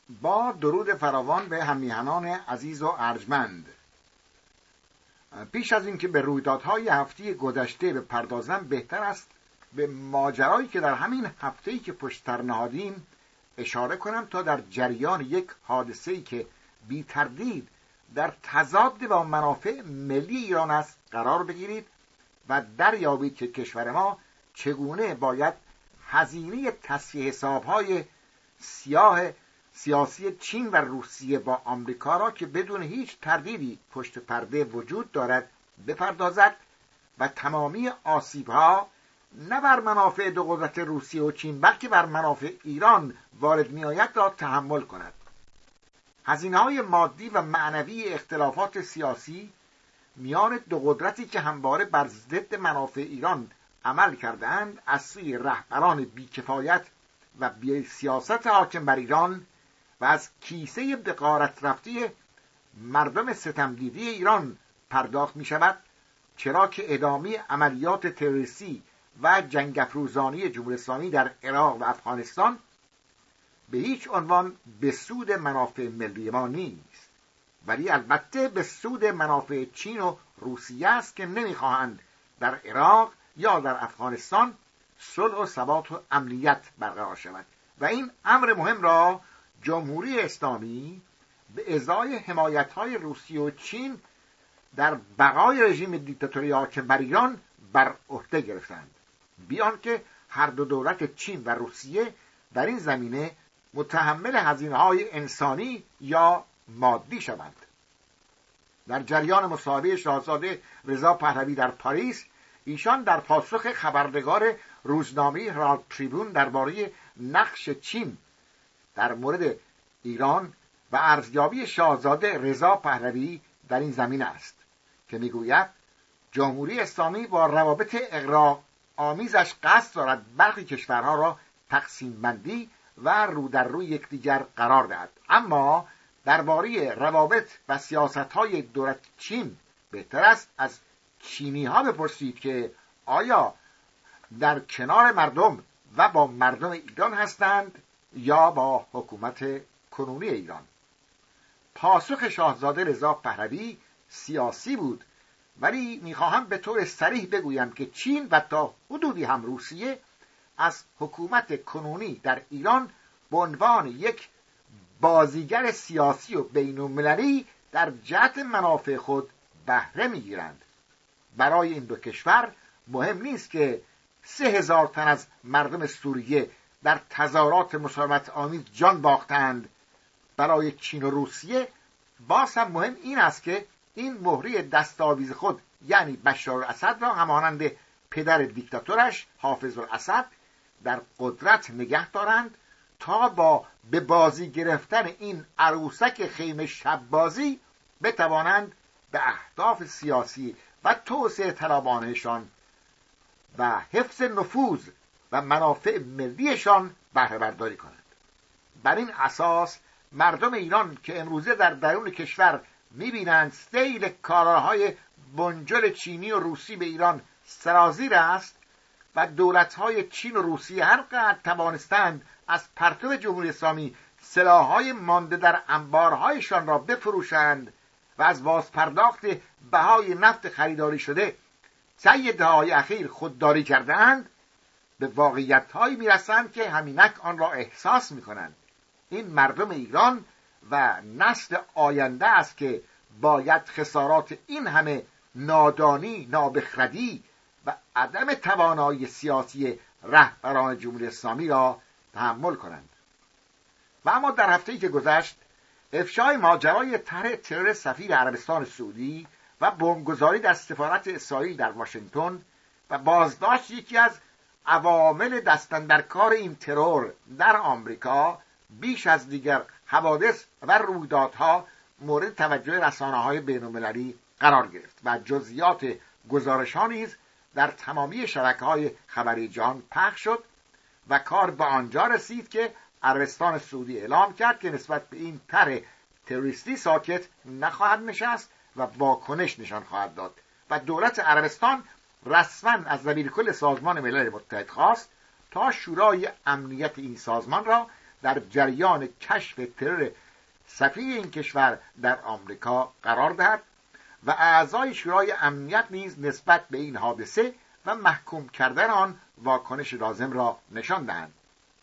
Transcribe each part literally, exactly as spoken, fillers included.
با درود فراوان به هم‌میهنان عزیز و ارجمند، پیش از اینکه به رویدادهای هفته گذشته بپردازم بهتر است به ماجرایی که در همین هفته‌ای که پشت سر نهادیم اشاره کنم تا در جریان یک حادثه‌ای که بی تردید در تضاد با منافع ملی ایران است قرار بگیرید و دریابید که کشور ما چگونه باید هزینه تصفیه حساب‌های سیاه سیاسی چین و روسیه با آمریکا را که بدون هیچ تردیدی پشت پرده وجود دارد بپردازد و تمامی آسیب‌ها نه بر منافع دو قدرت روسیه و چین بلکه بر منافع ایران وارد می‌آید را تحمل کند. هزینه‌های مادی و معنوی اختلافات سیاسی میان دو قدرتی که همواره بر ضد منافع ایران عمل کردند از سوی رهبران بی‌کفایت و بی سیاست حاکم بر ایران و از کیسه بغارت رفته مردم ستمدیدی ایران پرداخت می شود، چرا که ادامه عملیات تروریستی و جنگ افروزانی جمهوری اسلامی در عراق و افغانستان به هیچ عنوان به سود منافع ملی ما نیست، ولی البته به سود منافع چین و روسیه است که نمیخواهند در عراق یا در افغانستان صلح و ثبات و امنیت برقرار شود و این امر مهم را جمهوری اسلامی به ازای حمایت‌های روسیه و چین در بقای رژیم دیکتاتوری حاکم بر ایران بر عهده گرفتند، بیان که هر دو دولت چین و روسیه در این زمینه متحمل هزینه‌های انسانی یا مادی شوند. در جریان مصاحبه شاهزاده رضا پهلوی در پاریس، ایشان در پاسخ خبرنگار روزنامه هرالد تریبون درباره نقش چین در مورد ایران و ارزیابی شاهزاده رضا پهلوی در این زمینه است که میگوید جمهوری اسلامی با روابط اغراق آمیزش قصد دارد برخی کشورها را تقسیم بندی و رو در روی یکدیگر قرار دهد، اما درباره روابط و سیاست‌های دولت چین بهتر است از چینی ها بپرسید که آیا در کنار مردم و با مردم ایران هستند یا با حکومت کنونی ایران. پاسخ شاهزاده رضا پهلوی سیاسی بود، ولی میخواهم به طور صریح بگویم که چین و تا حدودی هم روسیه از حکومت کنونی در ایران به عنوان یک بازیگر سیاسی و بین‌المللی در جهت منافع خود بهره میگیرند. برای این دو کشور مهم نیست که سه هزار تن از مردم سوریه در تظاهرات مسالمت آمیز جان باختند. برای چین و روسیه باز هم مهم این است که این مهره دستاویز خود یعنی بشار الاسد را همانند پدر دیکتاتورش حافظ الاسد در قدرت نگه دارند تا با به بازی گرفتن این عروسک خیمه شب بازی بتوانند به اهداف سیاسی و توسعه طلبانه‌شان و حفظ نفوذ و منافع ملیشان بهره برداری کنند. بر این اساس مردم ایران که امروزه در درون کشور می‌بینند سیل کالاهای بنجل چینی و روسی به ایران سرازیر است و دولت‌های چین و روسیه هر قدر توانستند از پرتو جمهوری اسلامی سلاح‌های مانده در انبارهایشان را بفروشند و از بازپرداخت بهای نفت خریداری شده طی دهه‌های اخیر خودداری کردند، به واقعیت‌هایی می‌رسند که همینک آن را احساس می‌کنند. این مردم ایران و نسل آینده است که باید خسارات این همه نادانی، نابخردی و عدم توانایی سیاسی رهبران جمهوری اسلامی را تحمل کنند. و اما در هفته‌ای که گذشت افشای ماجرای طرح ترور سفیر عربستان سعودی و بمبگذاری در سفارت اسرائیل در واشنگتن و بازداشت یکی از عوامل دستاندرکار این ترور در آمریکا بیش از دیگر حوادث و رویدادها مورد توجه رسانه‌های بین‌المللی قرار گرفت و جزئیات گزارش‌ها نیز در تمامی شبکه‌های خبری جهان پخش شد و کار به آنجا رسید که عربستان سعودی اعلام کرد که نسبت به این طرح تروریستی ساکت نخواهد نشست و واکنش نشان خواهد داد و دولت عربستان رسما از دبیرکل سازمان ملل متحد خواست تا شورای امنیت این سازمان را در جریان کشف ترور سفیر این کشور در آمریکا قرار دهد و اعضای شورای امنیت نیز نسبت به این حادثه و محکوم کردن آن واکنش لازم را نشان دهند.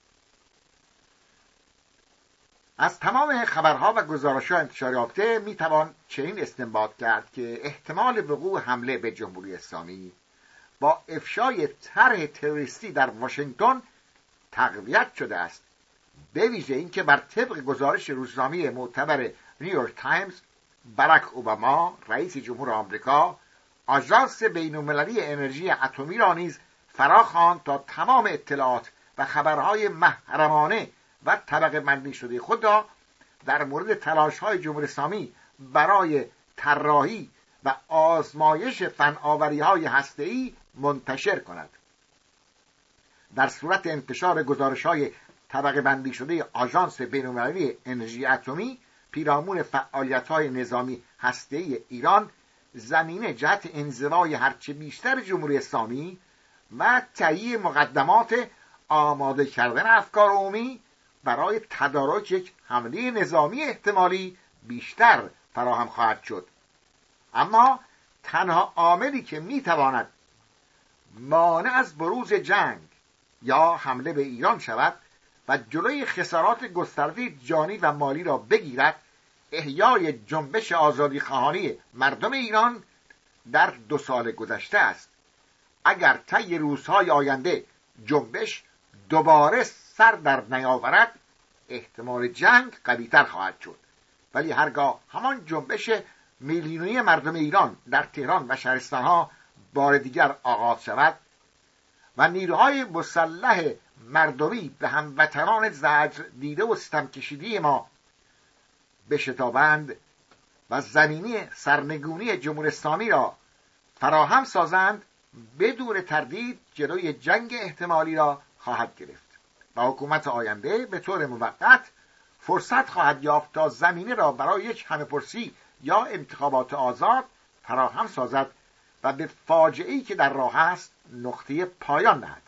از تمام خبرها و گزارش‌ها انتشار یافته میتوان چنین استنباط کرد که احتمال وقوع حمله به جمهوری اسلامی با افشای طرح تروریستی در واشنگتن تقویت شده است، به ویژه اینکه بر طبق گزارش روزنامه معتبر نیویورک تایمز، باراک اوباما رئیس جمهور آمریکا آژانس بین‌المللی انرژی اتمی را نیز فراخواند تا تمام اطلاعات و خبرهای محرمانه و طبقه بندی شده خود را در مورد تلاش‌های جمهوری اسلامی برای طراحی و آزمایش فناوری‌های هسته‌ای منتشر کند. در صورت انتشار گزارش‌های طبقه بندی شده آژانس بین‌المللی انرژی اتمی پیرامون فعالیت‌های نظامی هسته‌ای ایران، زمینه جهت انزوای هرچه بیشتر جمهوری اسلامی و تهیه مقدمات آماده کردن افکار عمومی برای تدارک یک حمله نظامی احتمالی بیشتر فراهم خواهد شد. اما تنها عاملی که میتواند مانع از بروز جنگ یا حمله به ایران شود و جلوی خسارات گسترده جانی و مالی را بگیرد، احیای جنبش آزادی خواهانی مردم ایران در دو سال گذشته است. اگر طی روزهای آینده جنبش دوباره سر در نیاورد، احتمال جنگ قوی‌تر خواهد شد. ولی هرگاه همان جنبش میلیونی مردم ایران در تهران و شهرستانها بار دیگر آغاز شود و نیروهای مسلح مردمی به هموطنان زجر دیده و ستم کشیده ما بشتابند و زمینی سرنگونی جمهوری اسلامی را فراهم سازند، بدون تردید جلوی جنگ احتمالی را خواهد گرفت و حکومت آینده به طور موقت فرصت خواهد یافت تا زمینه را برای یک همه‌پرسی یا انتخابات آزاد فراهم سازد و به فاجعه‌ای که در راه است نقطه پایان دهد.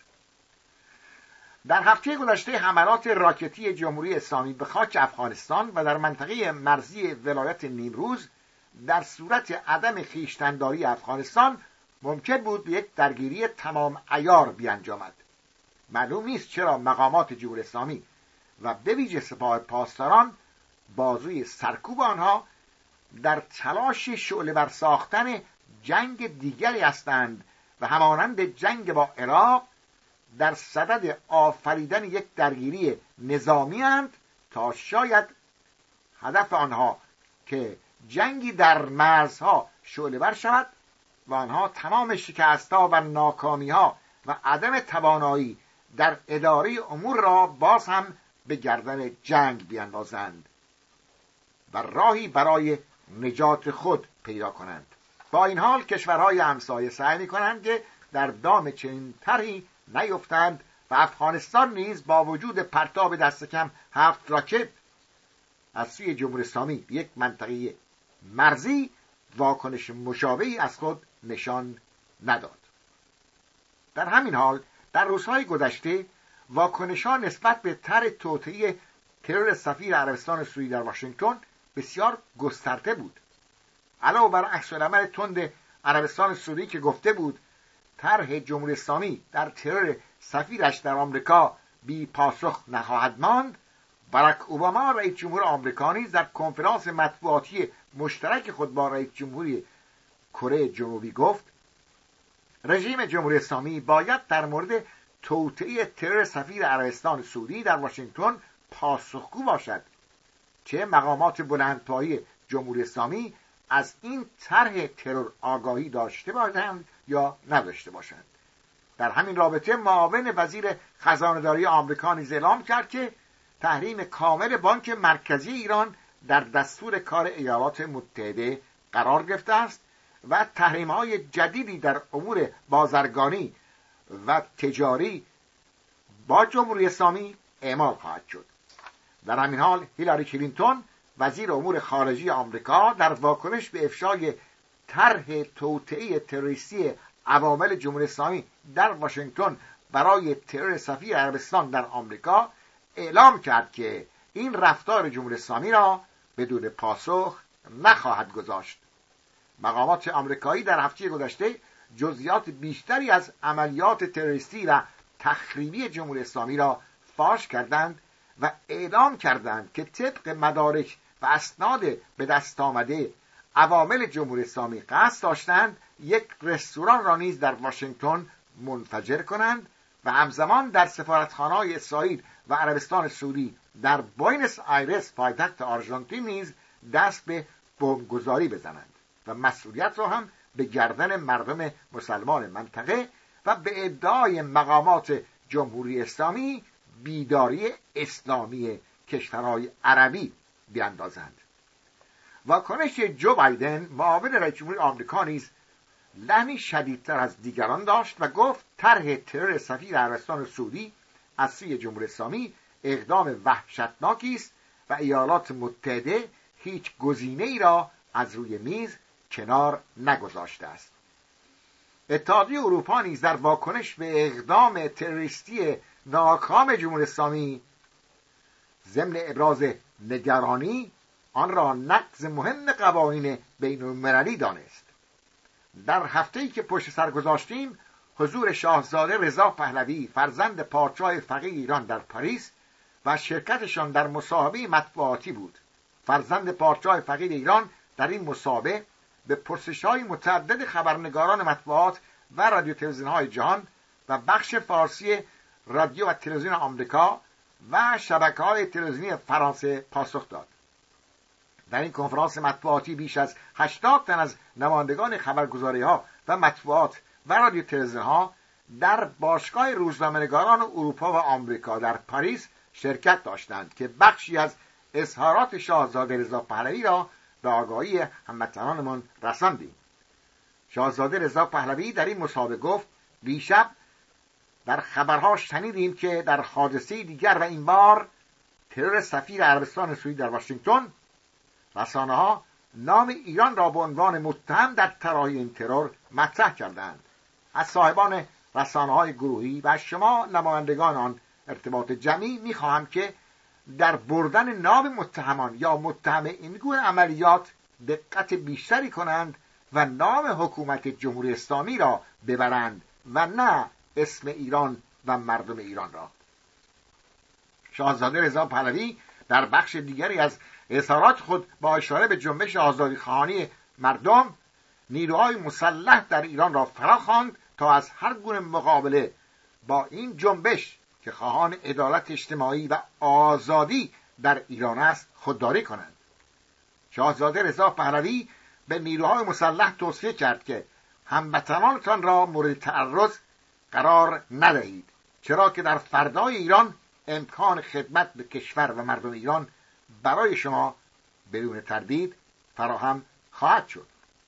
در هفته گذشته حملات راکتی جمهوری اسلامی به خاک افغانستان و در منطقه مرزی ولایت نیمروز در صورت عدم خویشتن‌داری افغانستان ممکن بود به یک درگیری تمام عیار بیانجامد. معلوم نیست چرا مقامات جمهوری اسلامی و به ویژه سپاه پاسداران بازوی سرکوب آنها در تلاش شعله‌ور ساختن جنگ دیگری هستند و همانند جنگ با عراق در صدد آفریدن یک درگیری نظامی اند تا شاید هدف آنها که جنگی در مرزها شعله‌ور شود و آنها تمام شکست‌ها و ناکامی‌ها و عدم توانایی در اداره امور را باز هم به گردن جنگ بیاندازند و راهی برای نجات خود پیدا کنند. با این حال کشورهای همسایه سعی می‌کنند که در دام چنین طرحی نیفتند و افغانستان نیز با وجود پرتاب دست کم هفت راکت از سوی جمهوری اسلامی یک منطقه مرزی واکنش مشابهی از خود نشان نداد. در همین حال در روزهای گذشته واکنش‌ها نسبت به طرح توطئه ترور سفیر عربستان سعودی در واشنگتن بسیار گسترده بود. علاوه بر عکس‌العمل تند عربستان سعودی که گفته بود طرح جمهوری اسلامی در ترور سفیرش در آمریکا بی پاسخ نخواهد ماند، باراک اوباما رئیس جمهور آمریکا نیز در کنفرانس مطبوعاتی مشترک خود با رئیس جمهوری کره جنوبی گفت رژیم جمهوری اسلامی باید در مورد توطئه ترور سفیر عربستان سعودی در واشنگتن پاسخگو باشد، چه مقامات بلندپایه جمهوری اسلامی از این طرح ترور آگاهی داشته باشند یا نداشته باشند. در همین رابطه معاون وزیر خزانه‌داری آمریکا نیز اعلام کرد که تحریم کامل بانک مرکزی ایران در دستور کار ایالات متحده قرار گرفته است و تحریم‌های جدیدی در امور بازرگانی و تجاری با جمهوری اسلامی اعمال خواهد شد. در همین حال هیلاری کلینتون وزیر امور خارجه آمریکا در واکنش به افشای طرح توطئه تروریستی عوامل جمهوری اسلامی در واشنگتن برای ترور سفیر عربستان در آمریکا اعلام کرد که این رفتار جمهوری اسلامی را بدون پاسخ نخواهد گذاشت. مقامات آمریکایی در هفته گذشته جزئیات بیشتری از عملیات تروریستی و تخریبی جمهوری اسلامی را فاش کردند و اعلام کردند که طبق مدارک و اسناد به دست آمده عوامل جمهوری اسلامی قصد داشتند یک رستوران را نیز در واشنگتن منفجر کنند و همزمان در سفارتخانه‌های اسرائیل و عربستان سعودی در بوئنوس آیرس پایتخت آرژانتین نیز دست به بمبگذاری بزنند و مسئولیت را هم به گردن مردم مسلمان منطقه و به ادعای مقامات جمهوری اسلامی بیداری اسلامی کشورهای عربی بیاندازند. واکنش جو بایدن معاون رئیس جمهور آمریکا نیز لحنی شدیدتر از دیگران داشت و گفت طرح ترور سفیر عربستان سعودی از سوی جمهوری اسلامی اقدام وحشتناکی است و ایالات متحده هیچ گزینه‌ای را از روی میز کنار نگذاشته است. اتحادیه اروپا نیز در واکنش به اقدام تروریستی ناکام جمهوری اسلامی ضمن ابراز نگرانی آن را نقض مهم قوانین بین‌المللی دانست. در هفته‌ای که پشت سر گذاشتیم حضور شاهزاده رضا پهلوی فرزند پادشاه فقید ایران در پاریس و شرکتشان در مصاحبه مطبوعاتی بود. فرزند پادشاه فقید ایران در این مصاحبه به پرسش‌های متعدد خبرنگاران مطبوعات و رادیو تلویزیون‌های جهان و بخش فارسی رادیو و تلویزیون آمریکا و شبکه‌های تلویزیونی فرانسه پاسخ داد. در این کنفرانس مطبوعاتی بیش از هشتاد تن از نمایندگان خبرگزاری‌ها و مطبوعات و رادیو تلویزیون‌ها در باشگاه روزنامه‌نگاران اروپا و آمریکا در پاریس شرکت داشتند که بخشی از اظهارات شاهزاده رضا پهلوی را به آگاهی هموطنانمان رساندیم. شاهزاده رضا پهلوی در این مصاحبه گفت دیشب در خبرها شنیدیم که در حادثه دیگر و این بار ترور سفیر عربستان سعودی در واشنگتن رسانه‌ها نام ایران را به عنوان متهم در طراحی این ترور مطرح کردند. از صاحبان رسانه‌های گروهی و شما نمایندگان آن ارتباط جمعی می‌خواهم که در بردن نام متهمان یا متهم این گونه عملیات دقت بیشتری کنند و نام حکومت جمهوری اسلامی را ببرند و نه اسم ایران و مردم ایران را. شاهزاده رضا پهلوی در بخش دیگری از اظهارات خود با اشاره به جنبش آزادیخواهانی مردم نیروهای مسلح در ایران را فراخواند تا از هر گونه مقابله با این جنبش که خواهان عدالت اجتماعی و آزادی در ایران است خودداری کنند. شاهزاده رضا پهلوی به نیروهای مسلح توصیه کرد که هموطنانتان را مورد تعرض قرار ندهید، چرا که در فردای ایران امکان خدمت به کشور و مردم ایران برای شما بدون تردید فراهم خواهد شد.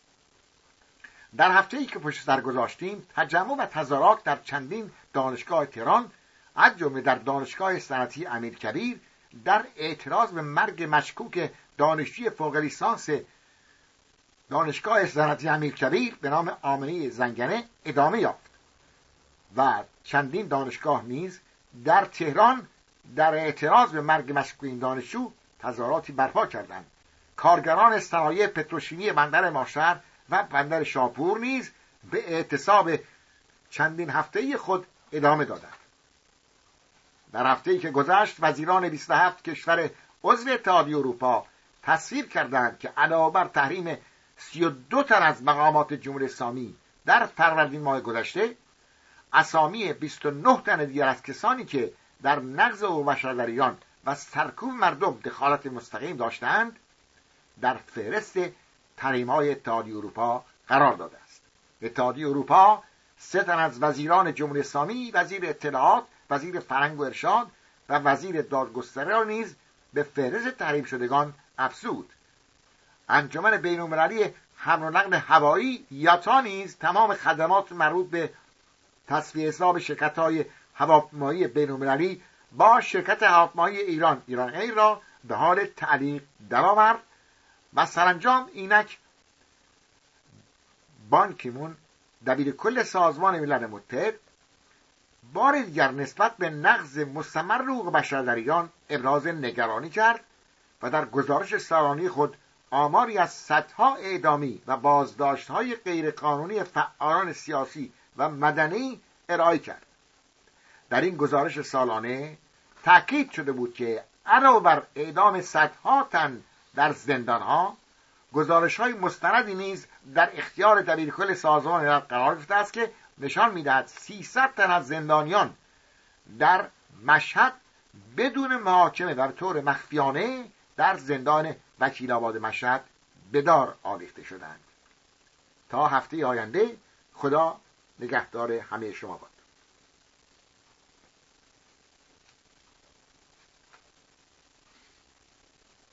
در هفته‌ای که پشت سر گذاشتیم تجمع و تظاهرات در چندین دانشگاه تهران از جمله در دانشگاه صنعتی امیرکبیر در اعتراض به مرگ مشکوک دانشجوی فوق لیسانس دانشگاه صنعتی امیرکبیر به نام آمنه زنگنه ادامه یافت و چندین دانشگاه نیز در تهران در اعتراض به مرگ مشکوک این دانشجو تظاهراتی برپا کردند. کارگران صنایع پتروشیمی بندر ماشهر و بندر شاپور نیز به اعتصاب چندین هفته‌ای خود ادامه دادند. در هفته‌ای که گذشت وزیران بیست و هفت کشور عضو اتحادیه اروپا تصویب کردند که علاوه بر تحریم سی و دو تن از مقامات جمهوری اسلامی در فروردین ماه گذشته اسامی بیست و نه تن دیگر از کسانی که در نقض حقوق بشر در ایران و سرکوب مردم دخالت مستقیم داشتند در فهرست تحریم‌های اتحادیه اروپا قرار داده است. اتحادیه اروپا سه تن از وزیران جمهوری اسلامی، وزیر اطلاعات، وزیر فرهنگ و ارشاد و وزیر دادگستری را نیز به فهرست تحریم شدگان افزود. انجمن بین‌المللی حمل و نقل هوایی یاتا نیز تمام خدمات مربوط به تصفیه حساب شرکت‌های هواپیمایی بین‌المللی با شرکت هواپیمایی ایران ایران ایر را به حال تعلیق درآورد و سرانجام اینک بان کی مون دبیر کل سازمان ملل متحد بار دیگر نسبت به نقض مستمر حقوق بشر در ایران ابراز نگرانی کرد و در گزارش سالانه خود آماری از صدها اعدامی و بازداشت‌های غیرقانونی فعالان سیاسی و مدنی ارائه کرد. در این گزارش سالانه تأکید شده بود که علاوه بر اعدام صدها تن در زندان‌ها، گزارش‌های مستندی نیز در اختیار دبیرکل سازمان ملل قرار گرفته است که نشان می‌دهد سیصد تن از زندانیان در مشهد بدون محاکمه و به طور مخفیانه در زندان وکیل‌آباد مشهد به دار آویخته شدند. تا هفته آینده، خدا نگهدار همه شما باد.